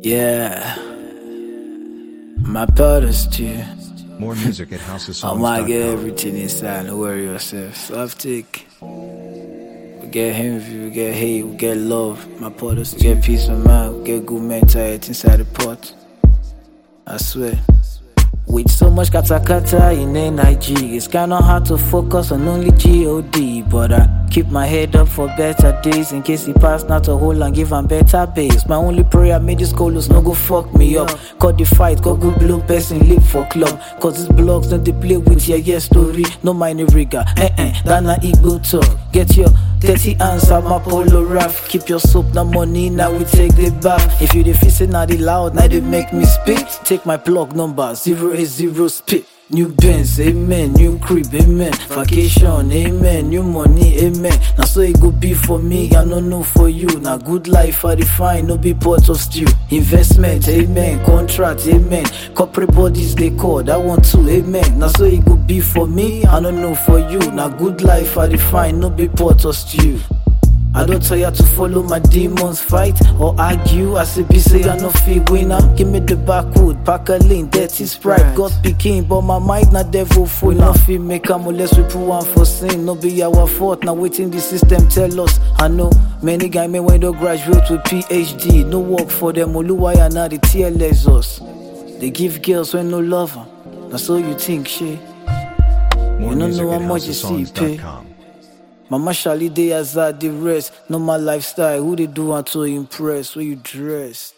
Yeah, my powder's too. More music at I housesongs.com. might get everything inside, don't worry yourself. Soft take. We get envy, we get hate, we get love. My powder's too. We get peace of mind, we get good mentality inside the pot. I swear. With so much kata in NIG, it's kinda hard to focus on only God. But I keep my head up for better days in case he pass not a hole and give am better base. My only prayer made this colos no go fuck me up. Cut the fight, go good blow person live for club. Cause these blogs don't they play with your story. No mind rigor, that na Igbo talk. Get your 30 hands at my polo raft. Keep your soap, no money, now we take the bath. If you the fixin' now they loud, now they make me speak. Take my plug number, 080 spit. New Benz, amen. New crib, amen. Vacation, amen. New money, amen. Now so it go be for me, I no know for you. Now good life I define, no be pot of stew. Investment, amen. Contract, amen. Corporate bodies they call, that one too, amen. Now so it go be for me, I no know for you. Now good life I define, no be pot of stew. I don't tell ya to follow my demons fight or argue. I say be say I no feel winner. Give me the backwood, pack a lean, dirty Sprite. God picking, but my mind not devil full. No feel make am unless we put one for sin. No be our fault. Now waiting the system tell us. I know many guys may when they graduate with PhD. No work for them. Oluwaya now the TLS us. They give girls when no lover. That's all you think, shit. More You don't music know how at much you see, pay. housesongs.com. Mama Shali they as the rest. Know my lifestyle, who they do want to impress, where you dressed.